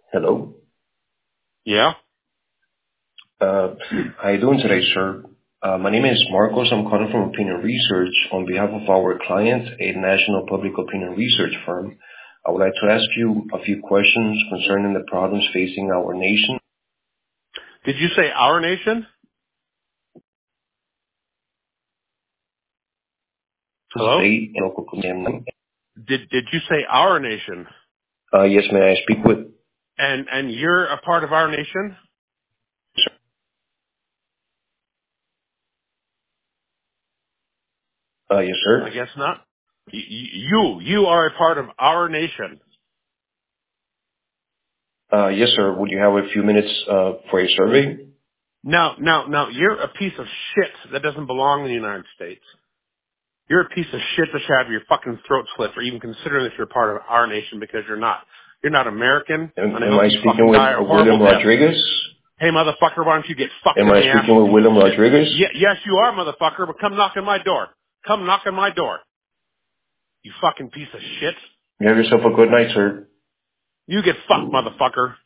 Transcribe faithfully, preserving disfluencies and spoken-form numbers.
Hello. Yeah? Uh, how you doing today, sir? Uh, my name is Marcos. I'm calling from Opinion Research on behalf of our client, a national public opinion research firm. I would like to ask you a few questions concerning the problems facing our nation, Did you say our nation? Hello? state, and local community. Did did you say our nation? Uh, yes, may I speak with? And and you're a part of our nation? Uh, yes, I sir. guess not. Y- y- You you are a part of our nation. Uh, yes, sir. Would you have a few minutes uh, for a survey? Now now now you're a piece of shit that doesn't belong in the United States. You're a piece of shit that should have your fucking throat slit for even considering that you're part of our nation because you're not. You're not American, Am, and I am hope I you speaking fucking with die a uh, horrible William death. Rodriguez? Hey, motherfucker, why don't you get fucked Am in I the ass, speaking you with piece of William shit? Rodriguez? Ye- yes, you are, motherfucker, but come knock on my door. Come knock on my door, you fucking piece of shit. You have yourself a good night, sir. You get fucked, motherfucker.